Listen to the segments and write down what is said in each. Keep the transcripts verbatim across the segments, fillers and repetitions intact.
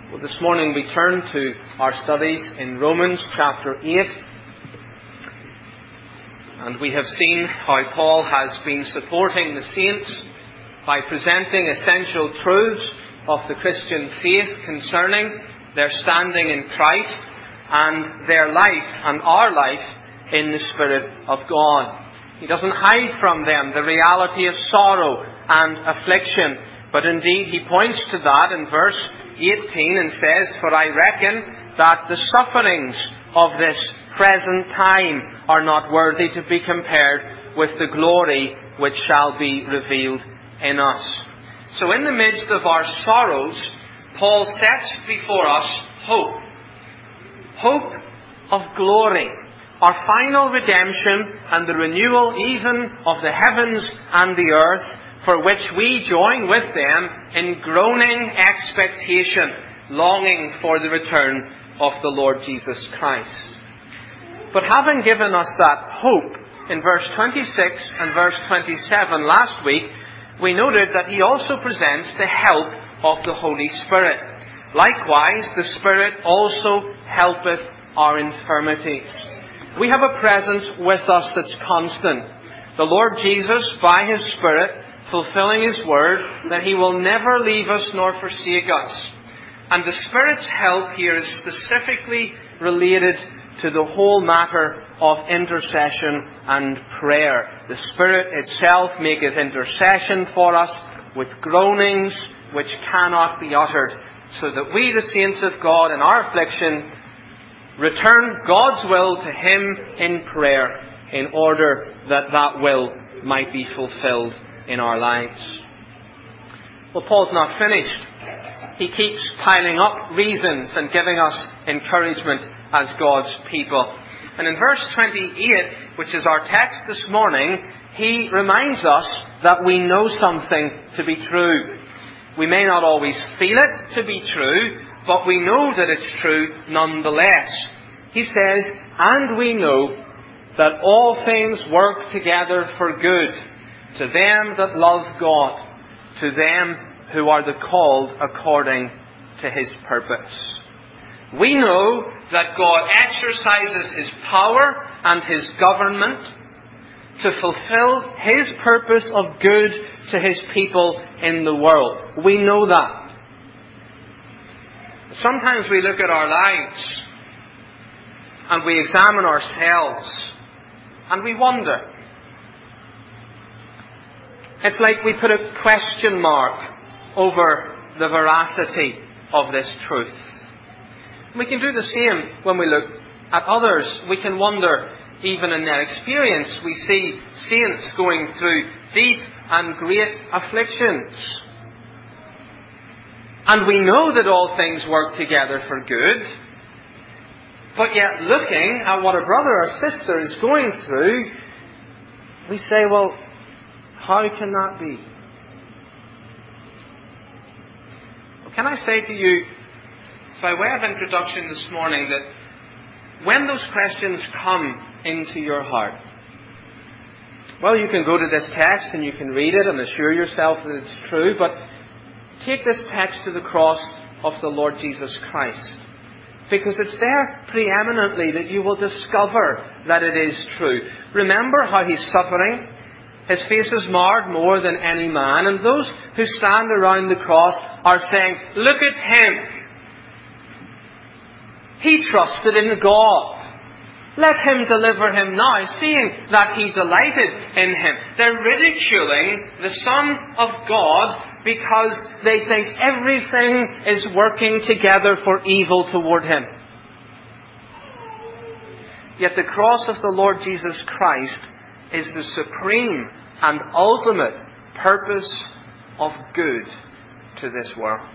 Well, this morning we turn to our studies in Romans chapter eight. And we have seen how Paul has been supporting the saints by presenting essential truths of the Christian faith concerning their standing in Christ and their life and our life in the Spirit of God. He doesn't hide from them the reality of sorrow and affliction, but indeed he points to that in verse eighteen and says, "For I reckon that the sufferings of this present time are not worthy to be compared with the glory which shall be revealed in us." So in the midst of our sorrows, Paul sets before us hope. Hope of glory. Our final redemption and the renewal even of the heavens and the earth, for which we join with them in groaning expectation, longing for the return of the Lord Jesus Christ. But having given us that hope in verse twenty-six and verse twenty-seven last week, we noted that he also presents the help of the Holy Spirit. Likewise, the Spirit also helpeth our infirmities. We have a presence with us that's constant. The Lord Jesus, by His Spirit, fulfilling His word, that He will never leave us nor forsake us. And the Spirit's help here is specifically related to the whole matter of intercession and prayer. The Spirit itself maketh intercession for us with groanings which cannot be uttered, so that we, the saints of God, in our affliction, return God's will to Him in prayer, in order that that will might be fulfilled in our lives. Well, Paul's not finished. He keeps piling up reasons and giving us encouragement as God's people. And in verse twenty-eight, which is our text this morning, he reminds us that we know something to be true. We may not always feel it to be true, but we know that it's true nonetheless. He says, "And we know that all things work together for good, to them that love God, to them who are the called according to His purpose." We know that God exercises His power and His government to fulfill His purpose of good to His people in the world. We know that. Sometimes we look at our lives and we examine ourselves and we wonder. It's like we put a question mark over the veracity of this truth. We can do the same when we look at others. We can wonder, even in their experience, we see saints going through deep and great afflictions. And we know that all things work together for good. But yet, looking at what a brother or sister is going through, we say, well, how can that be? Well, can I say to you, by way of introduction this morning, that when those questions come into your heart, well, you can go to this text and you can read it and assure yourself that it's true, but take this text to the cross of the Lord Jesus Christ, because it's there preeminently that you will discover that it is true. Remember how He's suffering. His face is marred more than any man, and those who stand around the cross are saying, "Look at Him. He trusted in God. Let Him deliver him now, seeing that He delighted in Him." They're ridiculing the Son of God because they think everything is working together for evil toward Him. Yet the cross of the Lord Jesus Christ is the supreme and ultimate purpose of good to this world.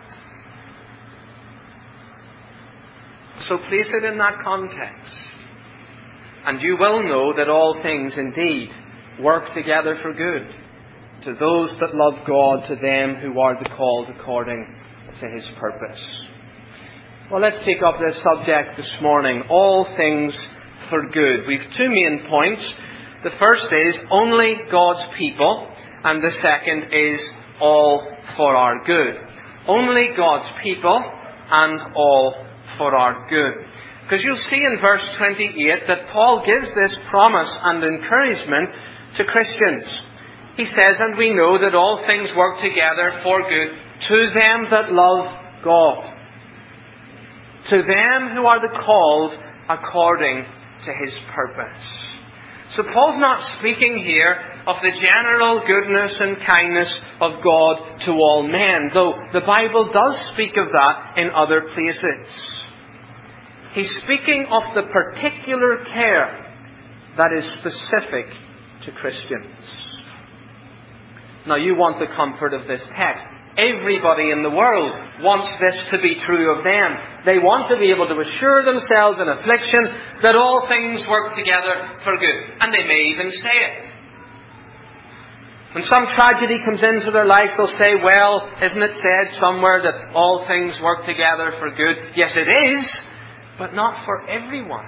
So place it in that context, and you will know that all things indeed work together for good to those that love God, to them who are the called according to His purpose. Well, let's take up this subject this morning. All things for good. We've two main points. The first is only God's people, and the second is all for our good. Only God's people, and all for our good. Because you'll see in verse twenty-eight that Paul gives this promise and encouragement to Christians. He says, and we know that all things work together for good to them that love God, to them who are the called according to His purpose. So Paul's not speaking here of the general goodness and kindness of God to all men, though the Bible does speak of that in other places. He's speaking of the particular care that is specific to Christians. Now, you want the comfort of this text. Everybody in the world wants this to be true of them. They want to be able to assure themselves in affliction that all things work together for good. And they may even say it. When some tragedy comes into their life, they'll say, well, isn't it said somewhere that all things work together for good? Yes, it is, but not for everyone.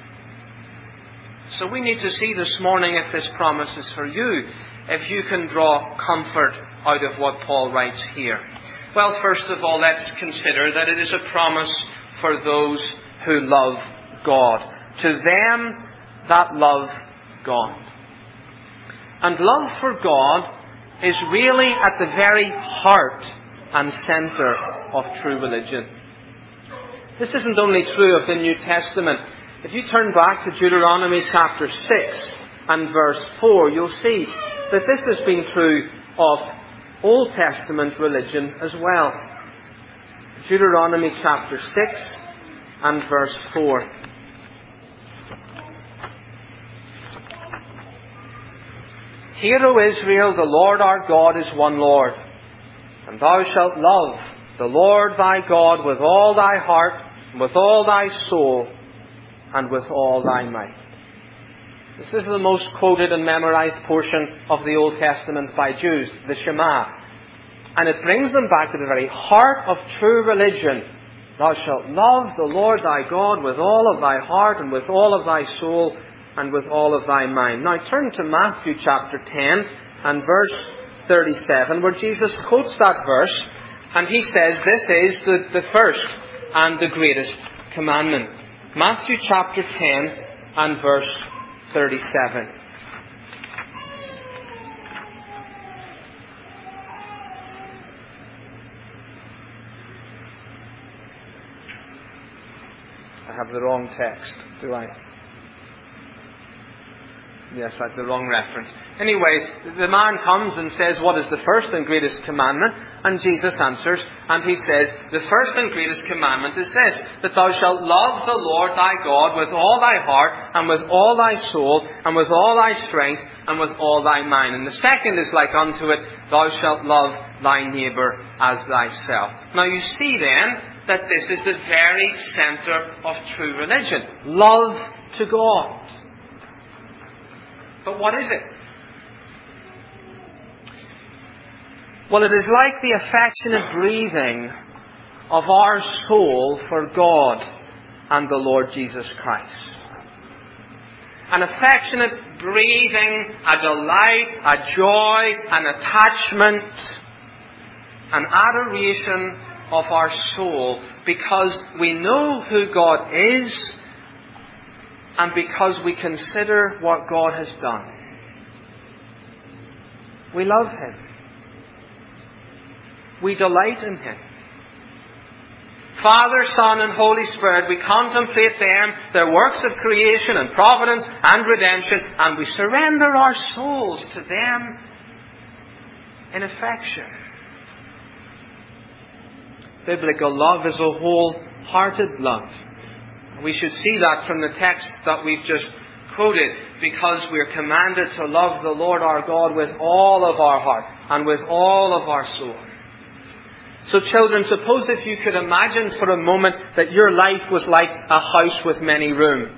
So we need to see this morning if this promise is for you, if you can draw comfort out of what Paul writes here. Well, first of all, let's consider that it is a promise for those who love God. To them that love God. And love for God is really at the very heart and centre of true religion. This isn't only true of the New Testament. If you turn back to Deuteronomy chapter six and verse four, you'll see that this has been true of Old Testament religion as well. Deuteronomy chapter six and verse four. Hear, O Israel, the Lord our God is one Lord, and thou shalt love the Lord thy God with all thy heart, and with all thy soul, and with all thy might. This is the most quoted and memorized portion of the Old Testament by Jews, the Shema. And it brings them back to the very heart of true religion. Thou shalt love the Lord thy God with all of thy heart, and with all of thy soul, and with all of thy mind. Now turn to Matthew chapter ten and verse thirty-seven, where Jesus quotes that verse, and He says this is the, the first and the greatest commandment. Matthew chapter ten and verse thirty-seven. I have the wrong text, do I? Yes, I have the wrong reference. Anyway, the man comes and says, what is the first and greatest commandment? And Jesus answers, and He says, the first and greatest commandment is this, that thou shalt love the Lord thy God with all thy heart, and with all thy soul, and with all thy strength, and with all thy mind. And the second is like unto it, thou shalt love thy neighbour as thyself. Now you see then that this is the very centre of true religion. Love to God. But what is it? Well, it is like the affectionate breathing of our soul for God and the Lord Jesus Christ. An affectionate breathing, a delight, a joy, an attachment, an adoration of our soul, because we know who God is, and because we consider what God has done. We love Him. We delight in Him. Father, Son, and Holy Spirit, we contemplate them, their works of creation and providence and redemption, and we surrender our souls to them in affection. Biblical love is a wholehearted love. We should see that from the text that we've just quoted, because we're commanded to love the Lord our God with all of our heart and with all of our soul. So children, suppose if you could imagine for a moment that your life was like a house with many rooms.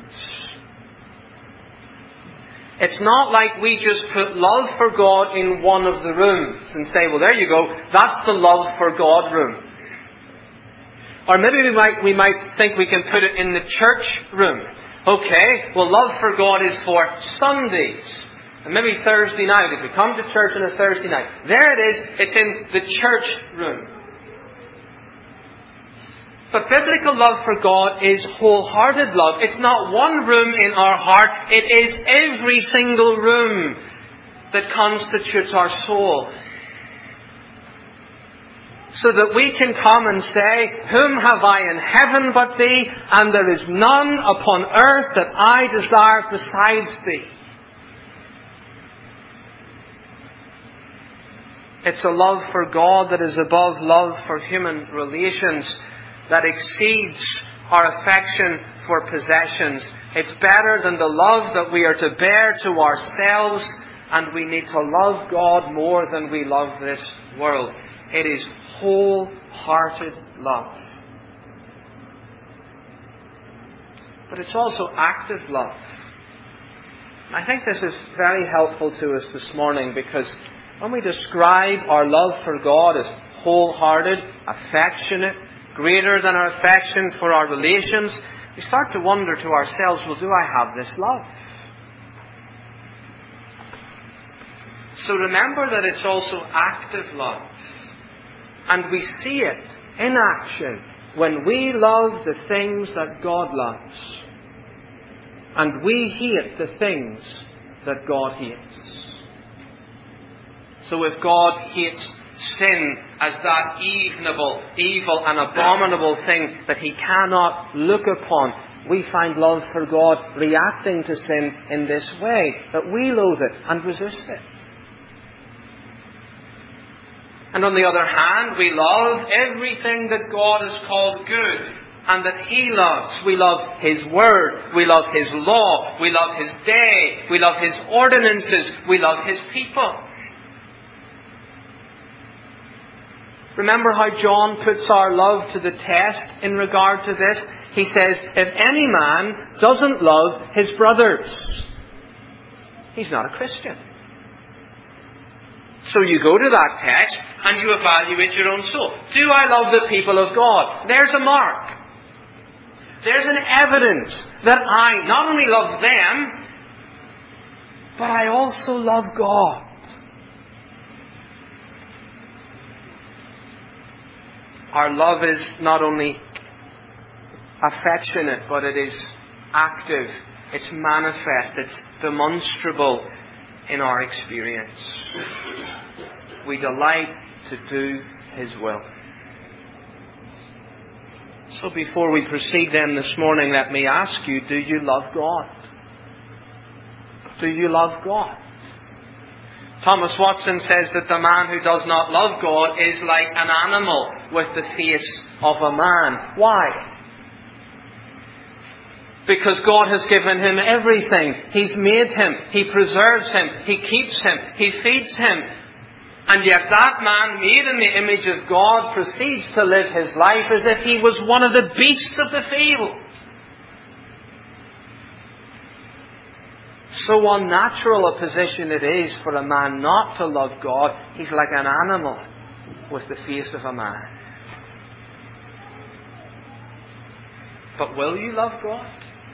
It's not like we just put love for God in one of the rooms and say, well, there you go, that's the love for God room. Or maybe we might, we might think we can put it in the church room. Okay, well, love for God is for Sundays. And maybe Thursday night, if we come to church on a Thursday night. There it is, it's in the church room. But biblical love for God is wholehearted love. It's not one room in our heart. It is every single room that constitutes our soul. So that we can come and say, whom have I in heaven but thee? And there is none upon earth that I desire besides thee. It's a love for God that is above love for human relations, that exceeds our affection for possessions. It's better than the love that we are to bear to ourselves, and we need to love God more than we love this world. It is wholehearted love. But it's also active love. I think this is very helpful to us this morning, because when we describe our love for God as wholehearted, affectionate, greater than our affection for our relations, we start to wonder to ourselves, well, do I have this love? So remember that it's also active love. And we see it in action when we love the things that God loves. And we hate the things that God hates. So if God hates sin as that evil, evil and abominable thing that He cannot look upon, we find love for God reacting to sin in this way, that we loathe it and resist it. And on the other hand, we love everything that God has called good and that He loves. We love His Word. We love His law. We love His day. We love His ordinances. We love His people. Remember how John puts our love to the test in regard to this? He says, if any man doesn't love his brothers, he's not a Christian. So you go to that text and you evaluate your own soul. Do I love the people of God? There's a mark. There's an evidence that I not only love them, but I also love God. Our love is not only affectionate, but it is active. It's manifest. It's demonstrable in our experience. We delight to do His will. So before we proceed then this morning, let me ask you, do you love God? Do you love God? Thomas Watson says that the man who does not love God is like an animal with the face of a man. Why? Because God has given him everything. He's made him. He preserves him. He keeps him. He feeds him. And yet that man, made in the image of God, proceeds to live his life as if he was one of the beasts of the field. So unnatural a position it is for a man not to love God. He's like an animal with the face of a man. But will you love God?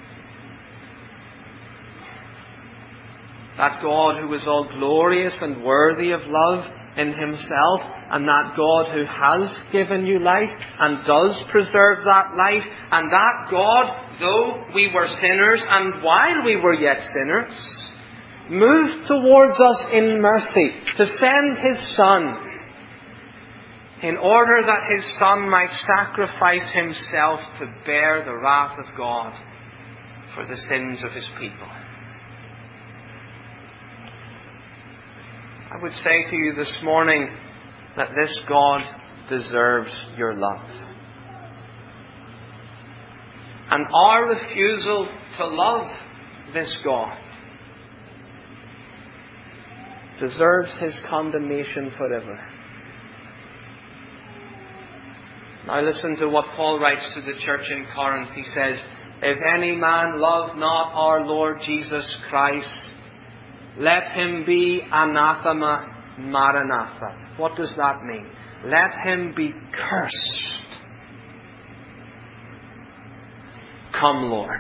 That God who is all glorious and worthy of love in Himself, and that God who has given you life and does preserve that life, and that God, though we were sinners and while we were yet sinners, moved towards us in mercy to send His Son, in order that His Son might sacrifice Himself to bear the wrath of God for the sins of His people. I would say to you this morning that this God deserves your love. And our refusal to love this God deserves His condemnation forever. Now listen to what Paul writes to the church in Corinth. He says, if any man love not our Lord Jesus Christ, let him be anathema maranatha. What does that mean? Let him be cursed. Come, Lord.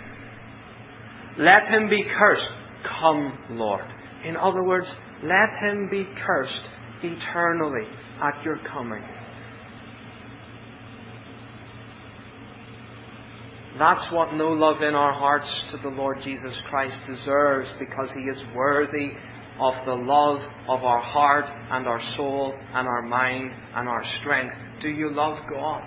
Let him be cursed. Come, Lord. In other words, let him be cursed eternally at your coming. That's what no love in our hearts to the Lord Jesus Christ deserves, because He is worthy of the love of our heart and our soul and our mind and our strength. Do you love God?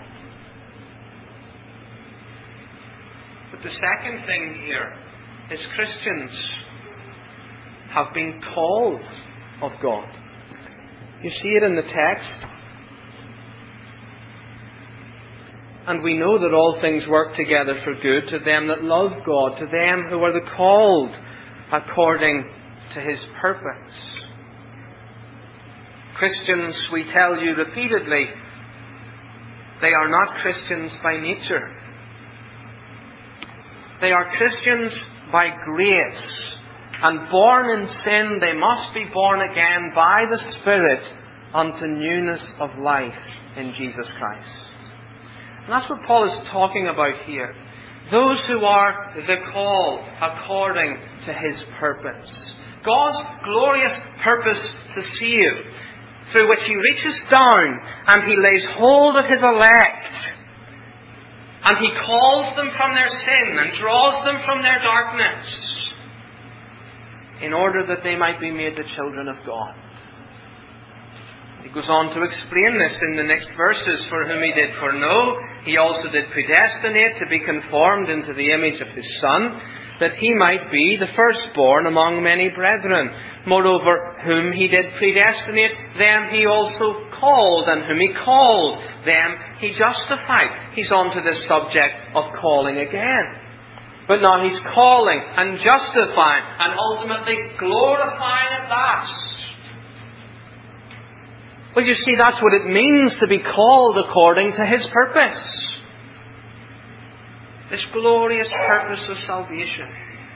But the second thing here is Christians have been called of God. You see it in the text. And we know that all things work together for good to them that love God, to them who are the called according to His purpose. Christians, we tell you repeatedly, they are not Christians by nature. They are Christians by grace. And born in sin, they must be born again by the Spirit unto newness of life in Jesus Christ. And that's what Paul is talking about here. Those who are the called according to His purpose. God's glorious purpose to save, through which He reaches down and He lays hold of His elect. And He calls them from their sin and draws them from their darkness, in order that they might be made the children of God. He goes on to explain this in the next verses. For whom He did foreknow, He also did predestinate to be conformed into the image of His Son, that He might be the firstborn among many brethren. Moreover, whom He did predestinate, them He also called, and whom He called, them He justified. He's on to this subject of calling again. But now He's calling and justifying and ultimately glorifying at last. Well, you see, that's what it means to be called according to His purpose. This glorious purpose of salvation.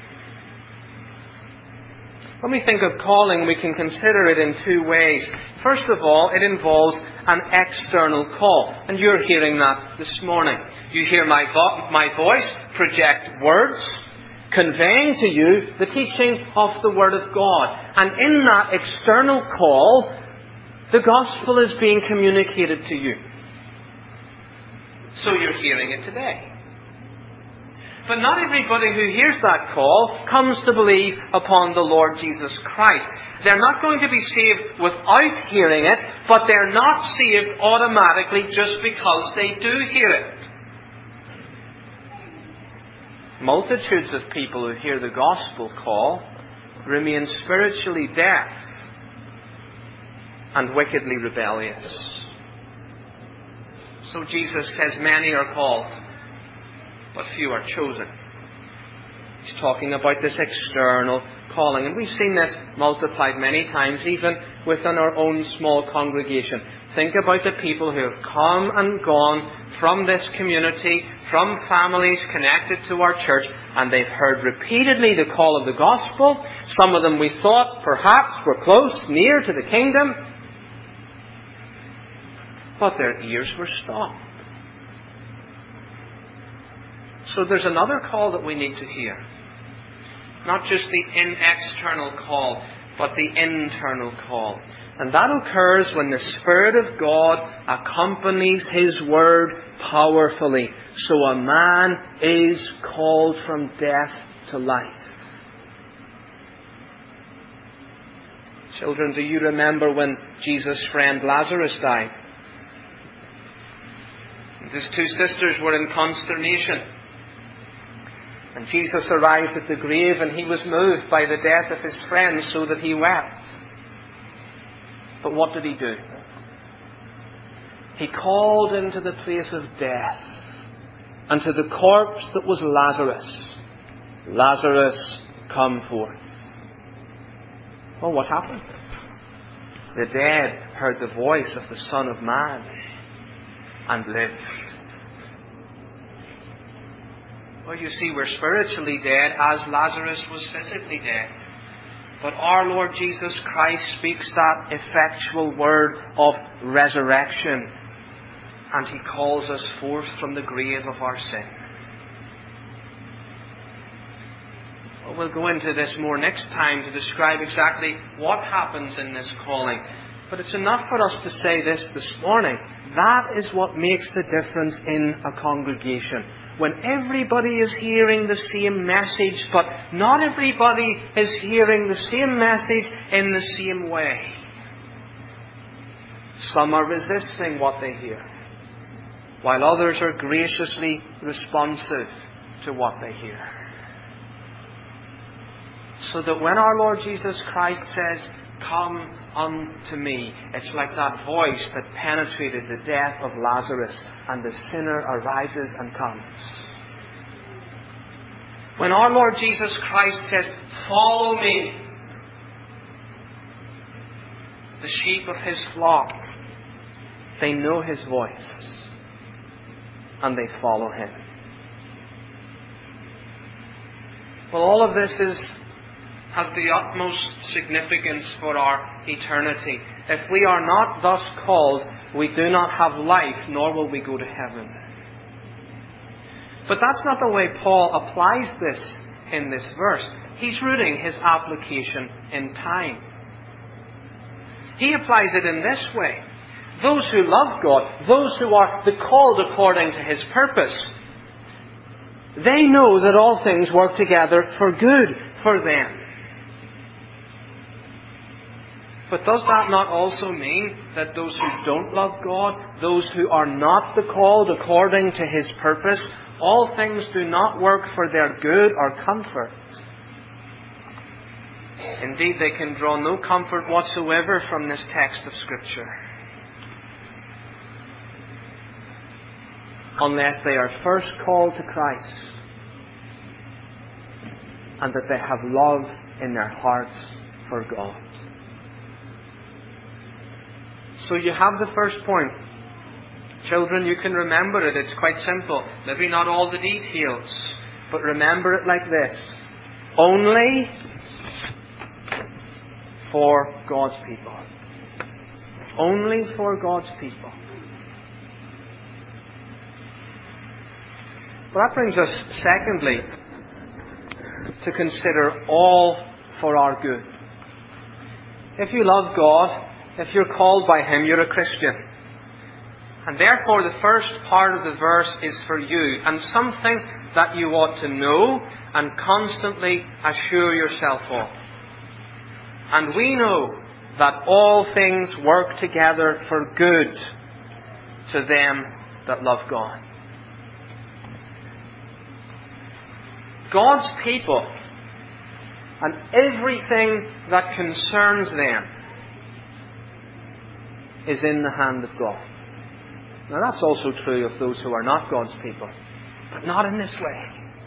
When we think of calling, we can consider it in two ways. First of all, it involves an external call. And you're hearing that this morning. You hear my, vo- my voice project words, conveying to you the teaching of the Word of God. And in that external call, the gospel is being communicated to you. So you're hearing it today. But not everybody who hears that call comes to believe upon the Lord Jesus Christ. They're not going to be saved without hearing it, but they're not saved automatically just because they do hear it. Multitudes of people who hear the gospel call remain spiritually deaf and wickedly rebellious. So Jesus says, many are called, but few are chosen. He's talking about this external calling. And we've seen this multiplied many times, even within our own small congregation. Think about the people who have come and gone from this community, from families connected to our church, and they've heard repeatedly the call of the gospel. Some of them we thought perhaps were close, near to the kingdom, but their ears were stopped. So there's another call that we need to hear. Not just the in external call, but the internal call. And that occurs when the Spirit of God accompanies His Word powerfully. So a man is called from death to life. Children, do you remember when Jesus' friend Lazarus died? His two sisters were in consternation. And Jesus arrived at the grave, and He was moved by the death of His friend, so that He wept. But what did He do? He called into the place of death, and to the corpse that was Lazarus, Lazarus, come forth. Well, what happened? The dead heard the voice of the Son of Man and lived. Well, you see, we're spiritually dead as Lazarus was physically dead. But our Lord Jesus Christ speaks that effectual word of resurrection, and He calls us forth from the grave of our sin. Well, we'll go into this more next time to describe exactly what happens in this calling. But it's enough for us to say this this morning. That is what makes the difference in a congregation. when everybody is hearing the same message, but not everybody is hearing the same message in the same way. Some are resisting what they hear, while others are graciously responsive to what they hear. So that when our Lord Jesus Christ says, "Come unto me," it's like that voice that penetrated the death of Lazarus, and the sinner arises and comes. When our Lord Jesus Christ says, "Follow me," the sheep of His flock, they know His voice and they follow Him. Well, all of this is has the utmost significance for our eternity. If we are not thus called, we do not have life, nor will we go to heaven. But that's not the way Paul applies this in this verse. He's rooting his application in time. He applies it in this way. Those who love God, those who are the called according to His purpose, they know that all things work together for good for them. But does that not also mean that those who don't love God, those who are not the called according to His purpose, all things do not work for their good or comfort? Indeed, they can draw no comfort whatsoever from this text of Scripture, unless they are first called to Christ and that they have love in their hearts for God. So you have the first point. Children, you can remember it. It's quite simple. Maybe not all the details, but remember it like this. Only for God's people. Only for God's people. Well, that brings us, secondly, to consider all for our good. If you love God, if you're called by Him, you're a Christian. And therefore the first part of the verse is for you, and something that you ought to know and constantly assure yourself of. And we know that all things work together for good to them that love God. God's people and everything that concerns them is in the hand of God. Now that's also true of those who are not God's people, but not in this way.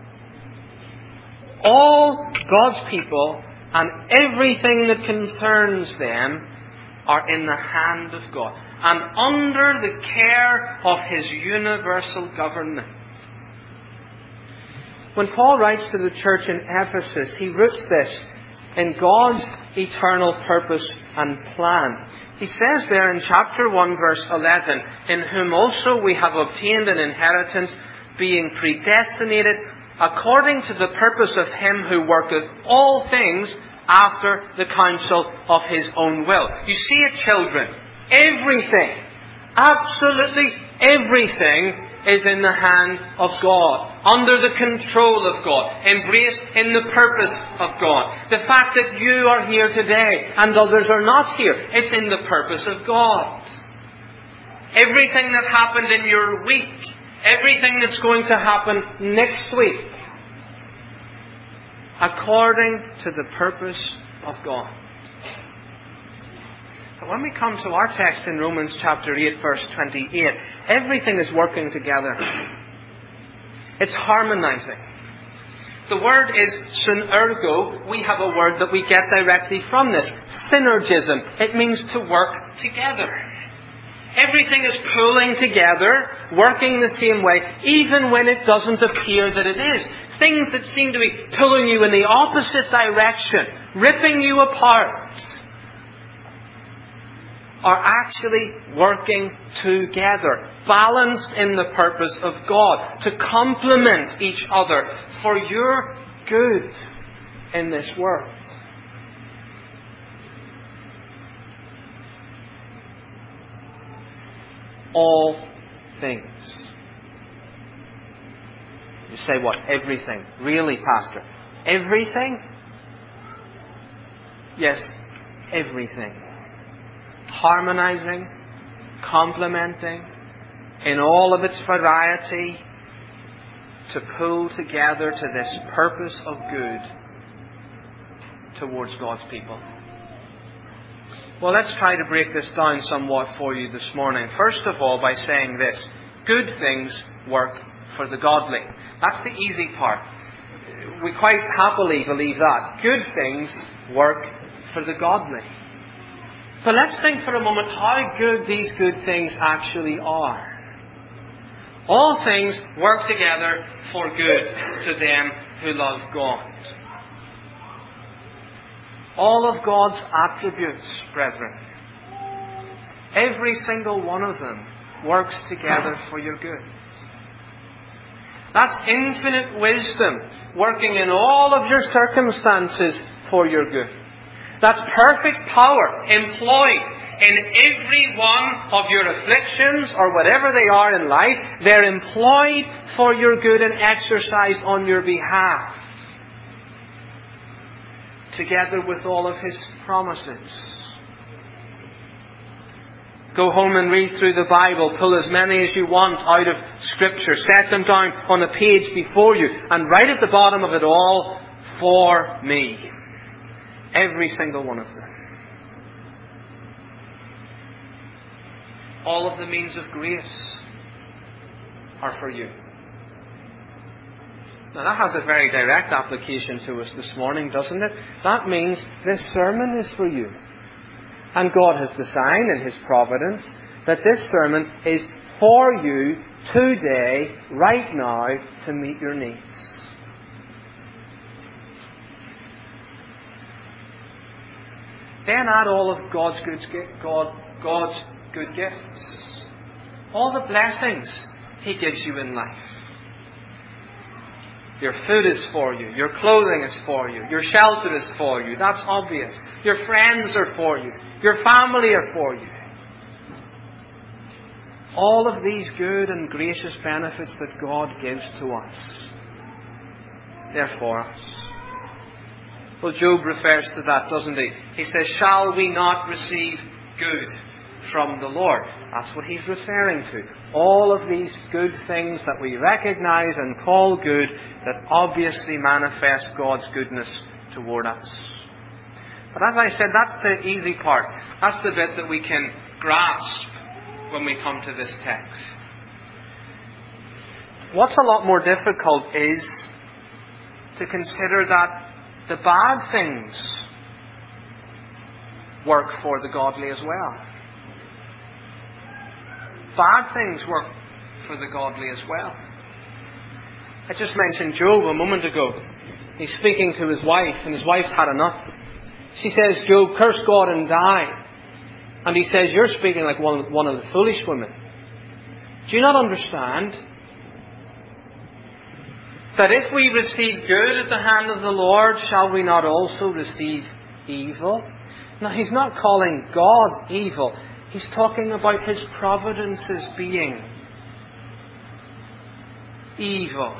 All God's people and everything that concerns them are in the hand of God and under the care of His universal government. When Paul writes to the church in Ephesus, he roots this in God's eternal purpose and plan. He says there in chapter one, verse eleven, "In whom also we have obtained an inheritance, being predestinated according to the purpose of Him who worketh all things after the counsel of His own will." You see it, children. Everything, absolutely everything, is in the hand of God, under the control of God, embraced in the purpose of God. The fact that you are here today and others are not here, it's in the purpose of God. Everything that happened in your week, everything that's going to happen next week, according to the purpose of God. But when we come to our text in Romans chapter eight, verse twenty-eight, everything is working together. It's harmonizing. The word is synergo. We have a word that we get directly from this. Synergism. It means to work together. Everything is pulling together, working the same way, even when it doesn't appear that it is. Things that seem to be pulling you in the opposite direction, ripping you apart, are actually working together, balanced in the purpose of God, to complement each other for your good in this world. All things. You say, what? Everything. Really, Pastor? Everything? Yes, everything. Harmonizing, complementing, in all of its variety, to pull together to this purpose of good towards God's people. Well, let's try to break this down somewhat for you this morning. First of all, by saying this: good things work for the godly. That's the easy part. We quite happily believe that. Good things work for the godly. But let's think for a moment how good these good things actually are. All things work together for good to them who love God. All of God's attributes, brethren, every single one of them works together for your good. That's infinite wisdom working in all of your circumstances for your good. That's perfect power employed in every one of your afflictions or whatever they are in life. They're employed for your good and exercised on your behalf, together with all of His promises. Go home and read through the Bible. Pull as many as you want out of Scripture. Set them down on a page before you. And write at the bottom of it all, for me. Every single one of them. All of the means of grace are for you. Now that has a very direct application to us this morning, doesn't it? That means this sermon is for you. And God has designed in His providence that this sermon is for you today, right now, to meet your needs. Then add all of God's good, God, God's good gifts. All the blessings He gives you in life. Your food is for you. Your clothing is for you. Your shelter is for you. That's obvious. Your friends are for you. Your family are for you. All of these good and gracious benefits that God gives to us, they're for us. Well, Job refers to that, doesn't he? He says, shall we not receive good from the Lord? That's what he's referring to. All of these good things that we recognize and call good that obviously manifest God's goodness toward us. But as I said, that's the easy part. That's the bit that we can grasp when we come to this text. What's a lot more difficult is to consider that the bad things work for the godly as well. Bad things work for the godly as well. I just mentioned Job a moment ago. He's speaking to his wife, and his wife's had enough. She says, Job, curse God and die. And he says, you're speaking like one, one of the foolish women. Do you not understand that if we receive good at the hand of the Lord, shall we not also receive evil? Now, he's not calling God evil. He's talking about His providence's being evil.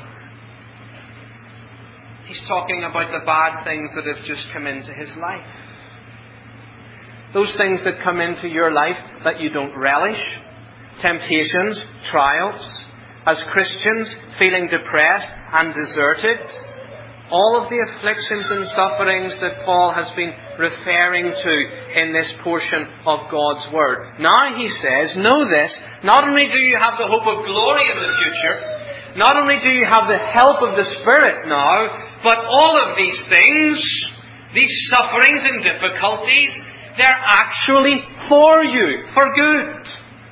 He's talking about the bad things that have just come into his life. Those things that come into your life that you don't relish. Temptations, trials. As Christians, feeling depressed and deserted. All of the afflictions and sufferings that Paul has been referring to in this portion of God's Word. Now he says, know this, not only do you have the hope of glory in the future, not only do you have the help of the Spirit now, but all of these things, these sufferings and difficulties, they're actually for you, for good.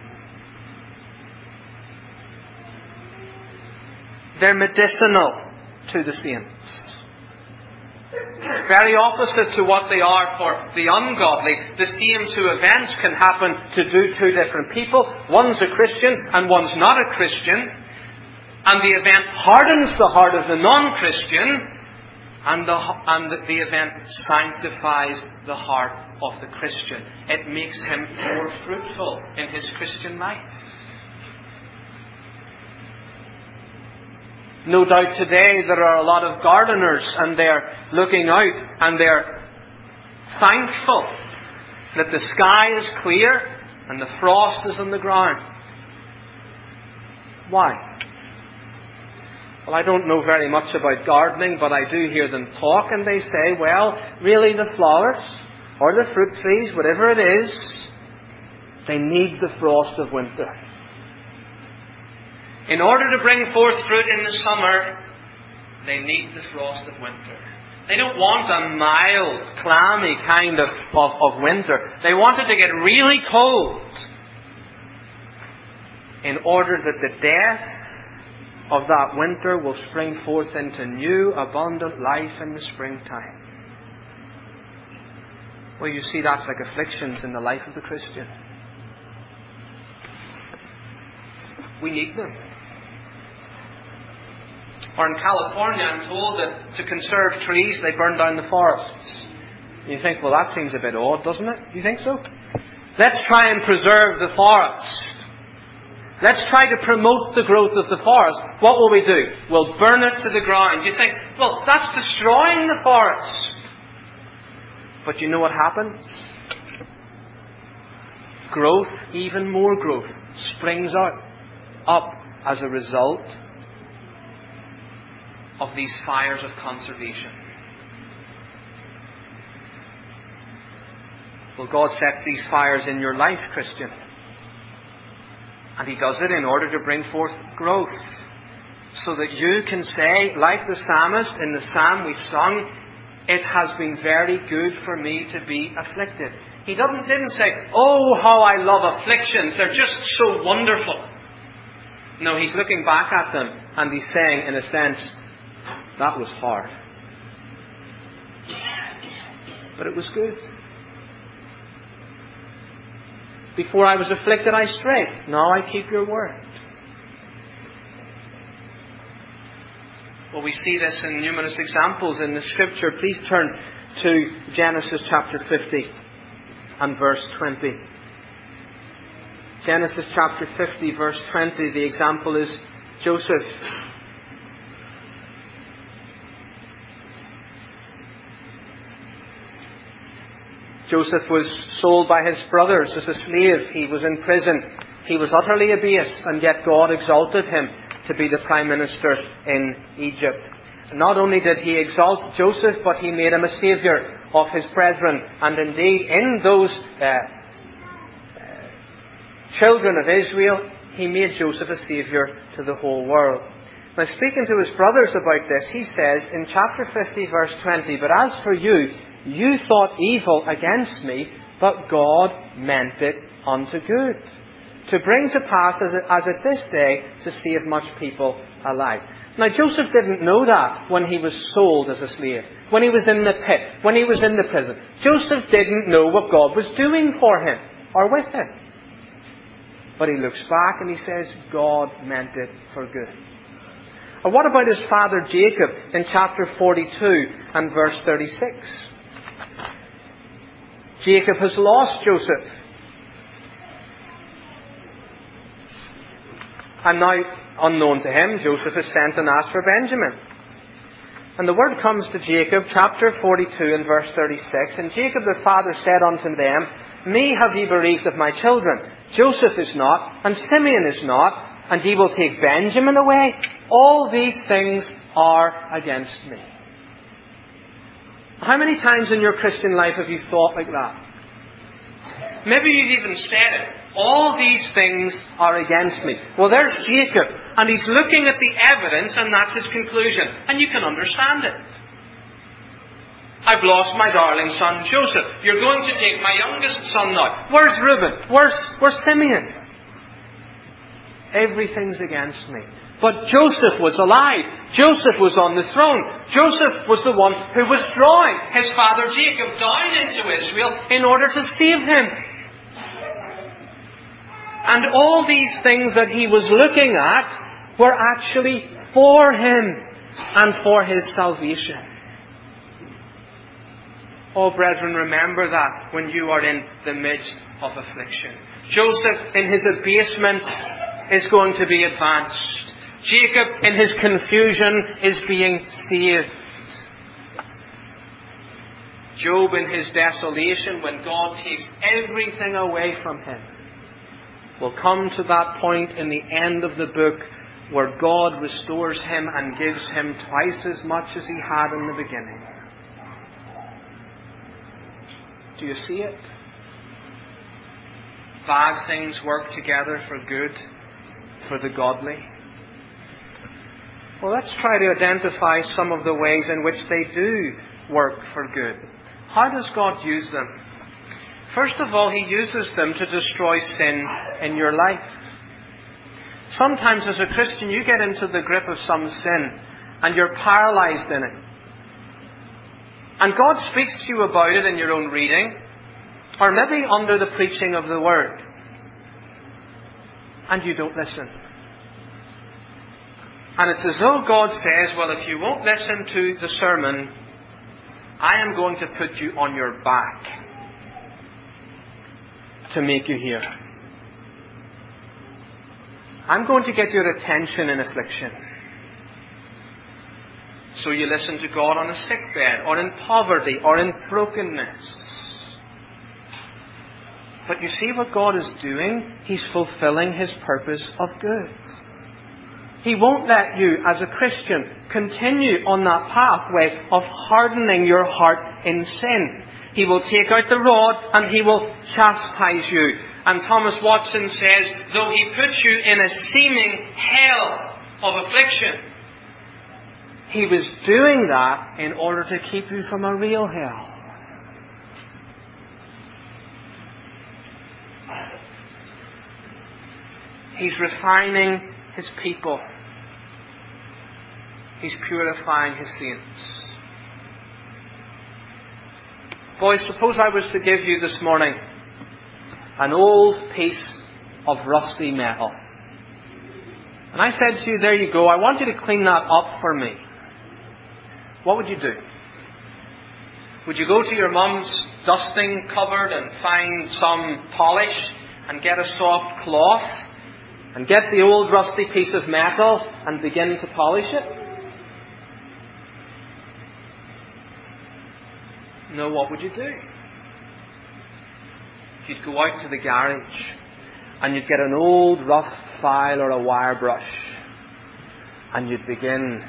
They're medicinal to the saints. Very opposite to what they are for the ungodly. The same two events can happen to do two different people. One's a Christian and one's not a Christian. And the event hardens the heart of the non-Christian. And the, and the, the event sanctifies the heart of the Christian. It makes him more fruitful in his Christian life. No doubt today there are a lot of gardeners, and they're looking out and they're thankful that the sky is clear and the frost is on the ground. Why? Well, I don't know very much about gardening, but I do hear them talk, and they say, well, really the flowers or the fruit trees, whatever it is, they need the frost of winter. In order to bring forth fruit in the summer, they need the frost of winter. They don't want a mild, clammy kind of, of, of winter. They want it to get really cold in order that the death of that winter will spring forth into new, abundant life in the springtime. Well, you see, that's like afflictions in the life of the Christian. We need them. Or in California, I'm told that to conserve trees, they burn down the forests. You think, well, that seems a bit odd, doesn't it? You think so? Let's try and preserve the forest. Let's try to promote the growth of the forest. What will we do? We'll burn it to the ground. You think, well, that's destroying the forest. But you know what happens? Growth, even more growth, springs out, up as a result of these fires of conservation. Well, God sets these fires in your life, Christian. And He does it in order to bring forth growth. So that you can say, like the psalmist in the psalm we sung, it has been very good for me to be afflicted. He doesn't, didn't say, oh, how I love afflictions. They're just so wonderful. No, He's looking back at them and He's saying, in a sense, that was hard. But it was good. Before I was afflicted, I strayed. Now I keep your word. Well, we see this in numerous examples in the Scripture. Please turn to Genesis chapter fifty and verse twenty. Genesis chapter fifty, verse twenty. The example is Joseph. Joseph was sold by his brothers as a slave. He was in prison. He was utterly abased, and yet God exalted him to be the prime minister in Egypt. Not only did He exalt Joseph, but He made him a saviour of his brethren. And indeed, in those uh, uh, children of Israel, He made Joseph a saviour to the whole world. Now, speaking to his brothers about this, he says in chapter fifty, verse twenty, but as for you, you thought evil against me, but God meant it unto good, to bring to pass as it, as at this day, to save much people alive. Now, Joseph didn't know that when he was sold as a slave, when he was in the pit, when he was in the prison. Joseph didn't know what God was doing for him or with him. But he looks back and he says, God meant it for good. Or what about his father Jacob in chapter forty-two and verse thirty-six? Jacob has lost Joseph. And now, unknown to him, Joseph is sent and asked for Benjamin. And the word comes to Jacob, chapter forty-two and verse thirty-six. And Jacob the father said unto them, me have ye bereaved of my children. Joseph is not, and Simeon is not, and ye will take Benjamin away. All these things are against me. How many times in your Christian life have you thought like that? Maybe you've even said it. All these things are against me. Well, there's Jacob, and he's looking at the evidence, and that's his conclusion. And you can understand it. I've lost my darling son Joseph. You're going to take my youngest son now. Where's Reuben? Where's, where's Simeon? Everything's against me. But Joseph was alive. Joseph was on the throne. Joseph was the one who was drawing his father Jacob down into Israel in order to save him. And all these things that he was looking at were actually for him and for his salvation. Oh, brethren, remember that when you are in the midst of affliction. Joseph, in his abasement, is going to be advanced. Jacob, in his confusion, is being saved. Job, in his desolation, when God takes everything away from him, will come to that point in the end of the book where God restores him and gives him twice as much as he had in the beginning. Do you see it? Bad things work together for good, for the godly. Well, let's try to identify some of the ways in which they do work for good. How does God use them? First of all, He uses them to destroy sin in your life. Sometimes as a Christian you get into the grip of some sin and you're paralyzed in it. And God speaks to you about it in your own reading, or maybe under the preaching of the Word. And you don't listen. And it's as though God says, well, if you won't listen to the sermon, I am going to put you on your back to make you hear. I'm going to get your attention in affliction. So you listen to God on a sickbed, or in poverty, or in brokenness. But you see what God is doing? He's fulfilling His purpose of good. He won't let you, as a Christian, continue on that pathway of hardening your heart in sin. He will take out the rod and He will chastise you. And Thomas Watson says, though He puts you in a seeming hell of affliction, He was doing that in order to keep you from a real hell. He's refining His people. He's purifying His saints. Boys, suppose I was to give you this morning an old piece of rusty metal. And I said to you, there you go, I want you to clean that up for me. What would you do? Would you go to your mum's dusting cupboard and find some polish and get a soft cloth and get the old rusty piece of metal and begin to polish it? No, what would you do? You'd go out to the garage and you'd get an old rough file or a wire brush and you'd begin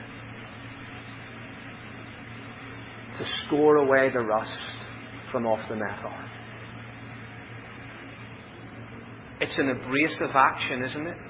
to score away the rust from off the metal. It's an abrasive action, isn't it?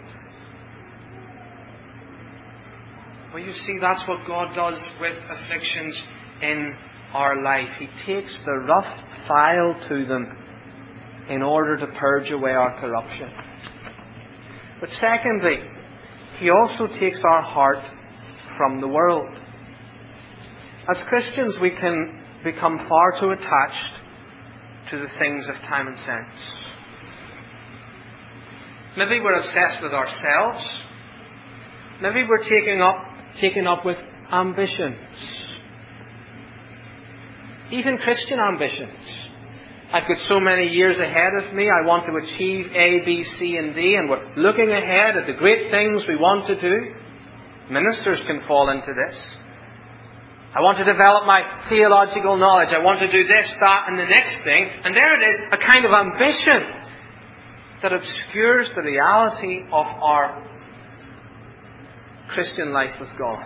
Well, you see, that's what God does with afflictions in our life. He takes the rough file to them in order to purge away our corruption. But secondly, He also takes our heart from the world. As Christians, we can become far too attached to the things of time and sense. Maybe we're obsessed with ourselves. Maybe we're taken up, taken up with ambitions. Even Christian ambitions. I've got so many years ahead of me. I want to achieve A, B, C, and D. And we're looking ahead at the great things we want to do. Ministers can fall into this. I want to develop my theological knowledge. I want to do this, that, and the next thing. And there it is, a kind of ambition that obscures the reality of our Christian life with God.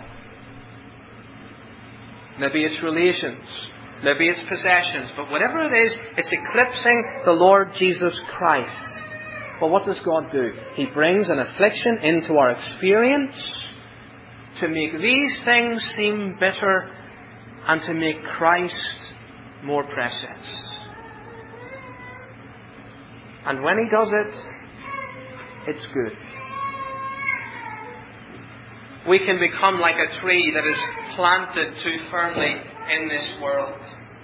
Maybe it's relations. Maybe it's possessions. But whatever it is, it's eclipsing the Lord Jesus Christ. Well, what does God do? He brings an affliction into our experience to make these things seem bitter and to make Christ more precious. And when He does it, it's good. We can become like a tree that is planted too firmly in this world.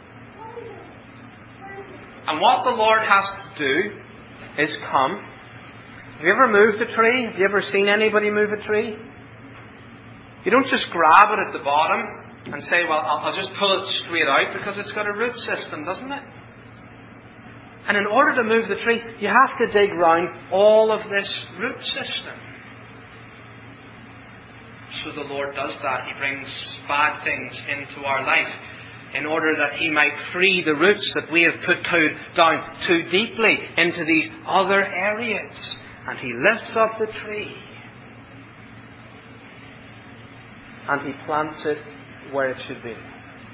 And what the Lord has to do is come. Have you ever moved a tree? Have you ever seen anybody move a tree? You don't just grab it at the bottom and say, well, I'll, I'll just pull it straight out, because it's got a root system, doesn't it? And in order to move the tree, you have to dig round all of this root system. So the Lord does that. He brings bad things into our life in order that He might free the roots that we have put too, down too deeply into these other areas. And He lifts up the tree and He plants it where it should be.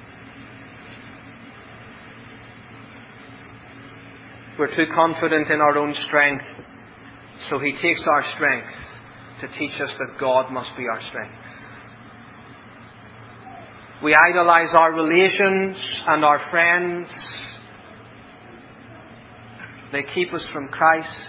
We're too confident in our own strength, so He takes our strength to teach us that God must be our strength. We idolize our relations and our friends. They keep us from Christ.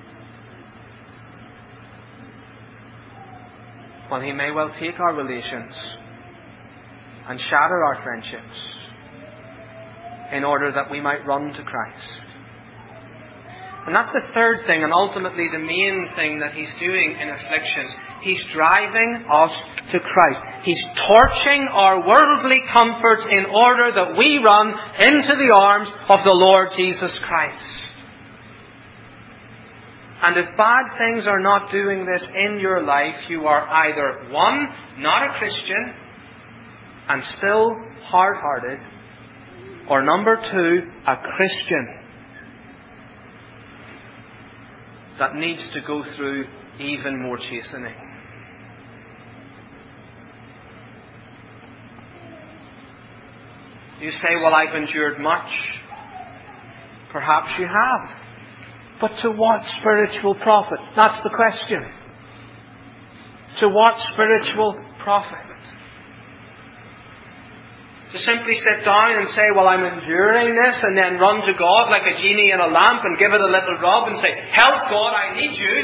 Well, He may well take our relations and shatter our friendships in order that we might run to Christ. And that's the third thing, and ultimately the main thing that He's doing in afflictions. He's driving us to Christ. He's torching our worldly comforts in order that we run into the arms of the Lord Jesus Christ. And if bad things are not doing this in your life, you are either, one, not a Christian and still hard-hearted, or number two, a Christian that needs to go through even more chastening. You say, well, I've endured much. Perhaps you have. But to what spiritual profit? That's the question. To what spiritual profit? To simply sit down and say, well, I'm enduring this, and then run to God like a genie in a lamp and give it a little rub and say, help God, I need you.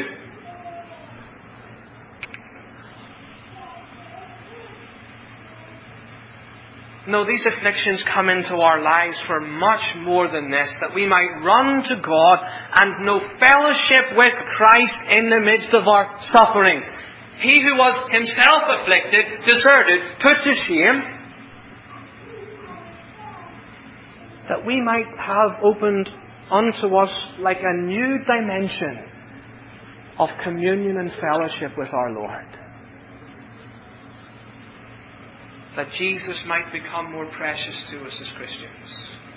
No, these afflictions come into our lives for much more than this, that we might run to God and know fellowship with Christ in the midst of our sufferings. He who was Himself afflicted, deserted, put to shame, that we might have opened unto us like a new dimension of communion and fellowship with our Lord. That Jesus might become more precious to us as Christians.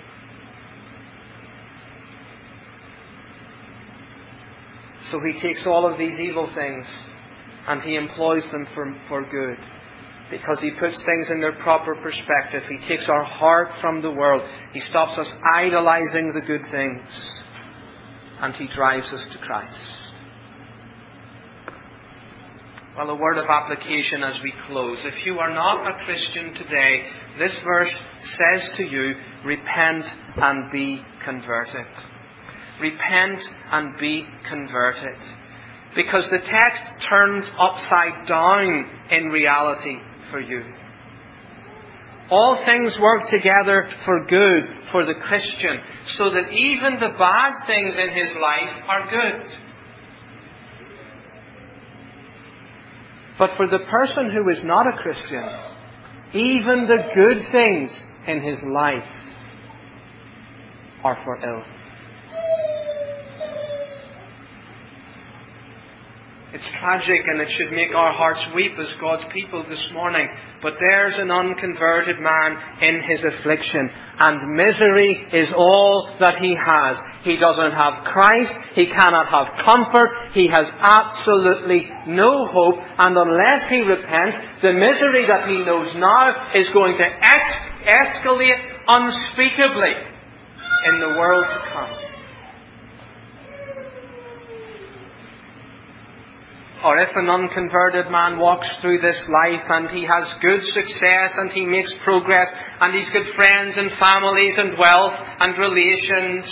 So He takes all of these evil things and He employs them for, for good. Because He puts things in their proper perspective. He takes our heart from the world. He stops us idolizing the good things. And He drives us to Christ. Well, a word of application as we close. If you are not a Christian today, this verse says to you, repent and be converted. Repent and be converted. Because the text turns upside down in reality for you. All things work together for good for the Christian, so that even the bad things in his life are good. But for the person who is not a Christian, even the good things in his life are for ill. It's tragic, and it should make our hearts weep as God's people this morning. But there's an unconverted man in his affliction, and misery is all that he has. He doesn't have Christ. He cannot have comfort. He has absolutely no hope. And unless he repents, the misery that he knows now is going to ex- escalate unspeakably in the world to come. Or if an unconverted man walks through this life and he has good success and he makes progress and he's good friends and families and wealth and relations,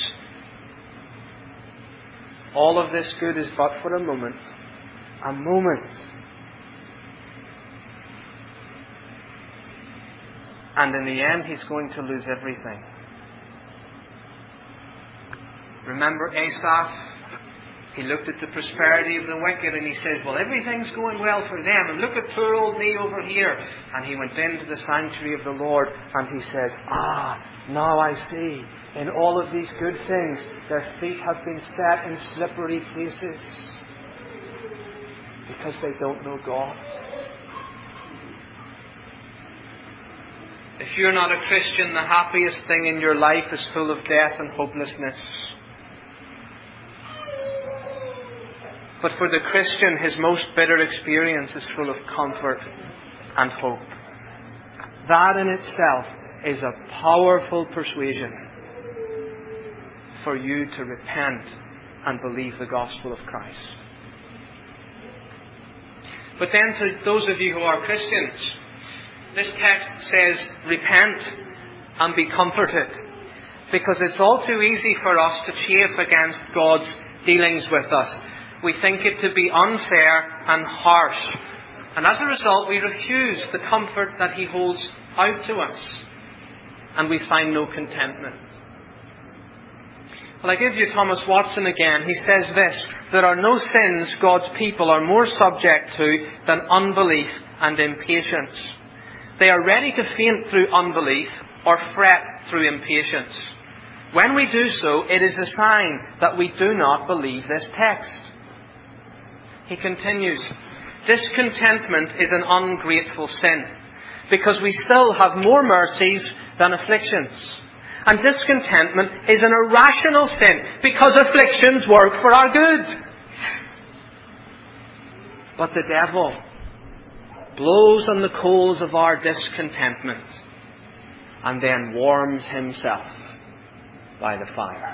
all of this good is but for a moment. A moment. And in the end, he's going to lose everything. Remember Asaph? He looked at the prosperity of the wicked and he says, well, everything's going well for them. And look at poor old me over here. And he went into the sanctuary of the Lord and he says, ah, now I see. In all of these good things, their feet have been set in slippery places. Because they don't know God. If you're not a Christian, the happiest thing in your life is full of death and hopelessness. But for the Christian, his most bitter experience is full of comfort and hope. That in itself is a powerful persuasion for you to repent and believe the gospel of Christ. But then to those of you who are Christians, this text says, repent and be comforted. Because it's all too easy for us to chafe against God's dealings with us. We think it to be unfair and harsh. And as a result, we refuse the comfort that He holds out to us. And we find no contentment. Well, I give you Thomas Watson again. He says this: there are no sins God's people are more subject to than unbelief and impatience. They are ready to faint through unbelief or fret through impatience. When we do so, it is a sign that we do not believe this text. He continues, discontentment is an ungrateful sin, because we still have more mercies than afflictions. And discontentment is an irrational sin, because afflictions work for our good. But the devil blows on the coals of our discontentment and then warms himself by the fire.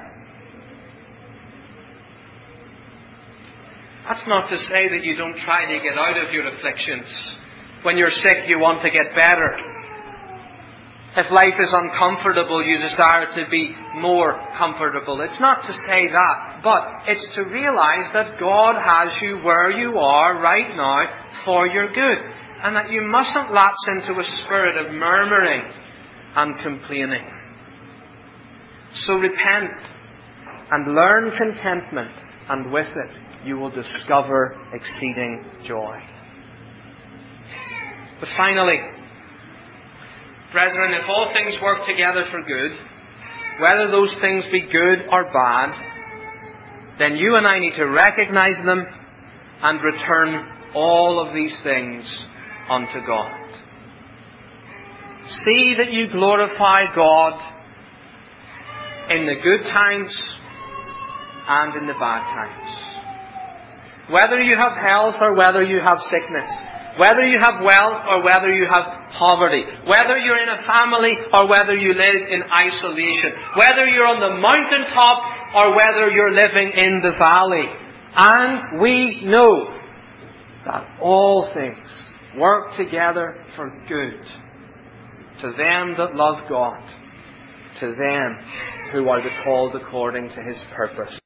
That's not to say that you don't try to get out of your afflictions. When you're sick, you want to get better. If life is uncomfortable, you desire to be more comfortable. It's not to say that, but it's to realize that God has you where you are right now for your good, and that you mustn't lapse into a spirit of murmuring and complaining. So repent and learn contentment, and with it you will discover exceeding joy. But finally, brethren, if all things work together for good, whether those things be good or bad, then you and I need to recognize them and return all of these things unto God. See that you glorify God in the good times and in the bad times. Whether you have health or whether you have sickness, whether you have wealth or whether you have poverty, whether you're in a family or whether you live in isolation, whether you're on the mountaintop or whether you're living in the valley. And we know that all things work together for good to them that love God, to them who are the called according to His purpose.